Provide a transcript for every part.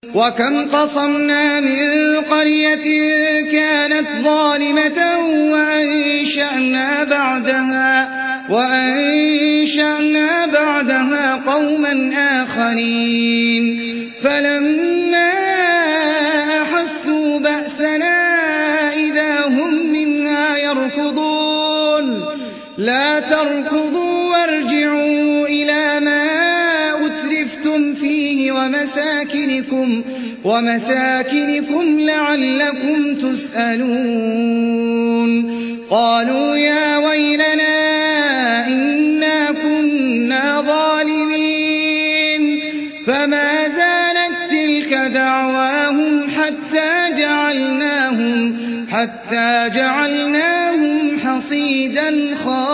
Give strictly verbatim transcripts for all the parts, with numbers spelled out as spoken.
وكم قصمنا من قرية كانت ظالمة وأنشأنا بعدها, وأنشأنا بعدها قوما آخرين فلما أحسوا بأسنا إذا هم منها يركضون لا تركضوا وارجعوا إلى ما أترفتم فيه ومساكنكم, ومساكنكم لعلكم تسألون. قالوا يا ويلنا إنا كنا ظالمين فما زالت تلك دعواهم حتى جعلناهم, حتى جعلناهم حصيدا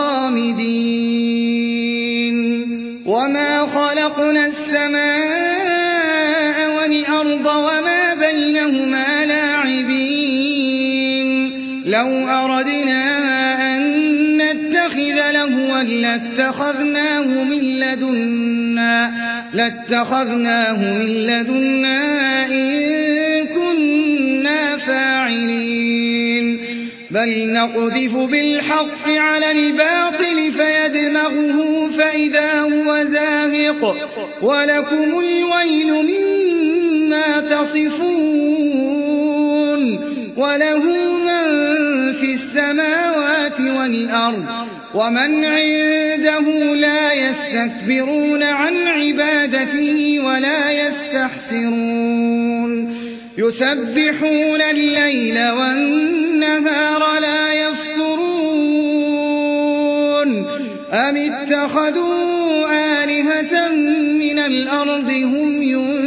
خامدين. وما خلقنا السماء والأرض وما بينهما لاعبين لو أردنا أن نتخذ لهوا لاتخذناه من لدنا, لاتخذناه من لدنا إن كنا فاعلين. بل نقذف بالحق على الباطل فيدمغه فإذا هو زاهق ولكم الويل مما تصفون. وله من في السماوات والأرض ومن عنده لا يستكبرون عن عبادته ولا يستحسرون. يسبحون الليل والنهار لا يفترون أم اتخذوا آلهة من الأرض هم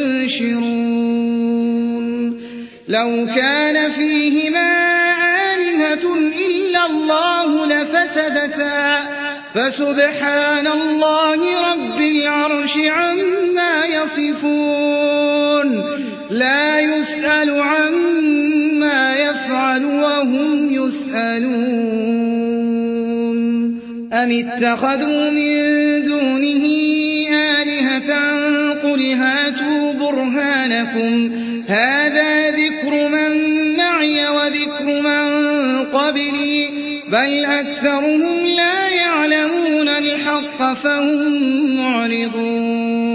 ينشرون. لو كان فيهما آلهة إلا الله لفسدتا فسبحان الله رب العرش عما يصفون. لا يسأل عما يفعل وهم يسألون. أم اتخذوا من دونه آلهة قل هاتوا برهانكم هذا ذكر من معي وذكر من قبلي بل أكثرهم لا يعلمون الحق فهم معرضون.